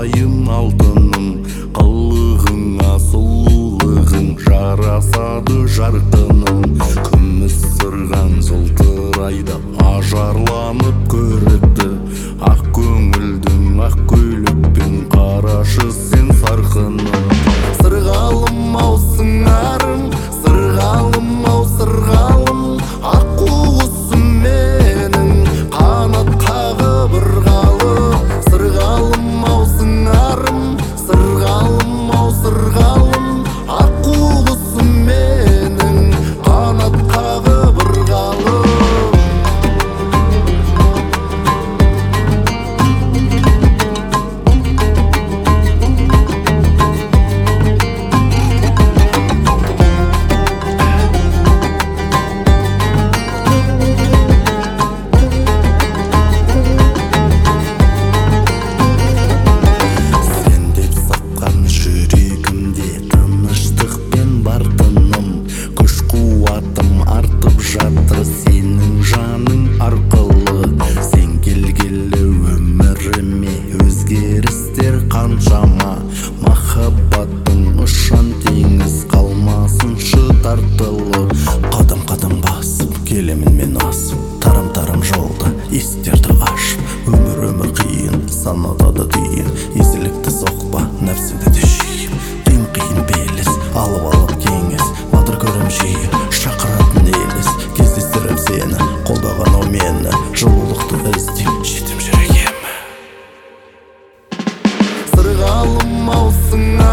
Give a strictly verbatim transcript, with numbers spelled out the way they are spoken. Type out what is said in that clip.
сайын алтыным, қылығыңа сұлулығың жарасады жарқыным. Күміс сырған жылтырайды, ажарланып көрікті, ақ көңілдің ақ көйлекпен қарашы сен сарқыным. Сырғалым ау сыңарым, сырғалым ау сырғалым, ақ құсым менің қанат қағып ырғалып. Сырғалым ау сыңарым, сырғалым ау сырғалым, ақ құсым менің қанат қағып ырғалып. Сенің жаның арқылы, сен келгелі өміріме өзгерістер қаншама. Махаббаттың ұшан теңіз қалмасыншы тартылы. Қадам-қадам басып келемін мен асып, тарам-тарам жолда есіктерді ашып. Өмір-өмір қиын, санада да түйін, езілікті соқпа, нәпсіді де жиып. Қиын-қиын белес, алып-алып кеңес, батыр көрем жиі, шақыратын елес. Кездестіріп сені, қолдаған ау мені, жылулықты іздеп жетім жүрегем. Сырғалым ау сыңарым,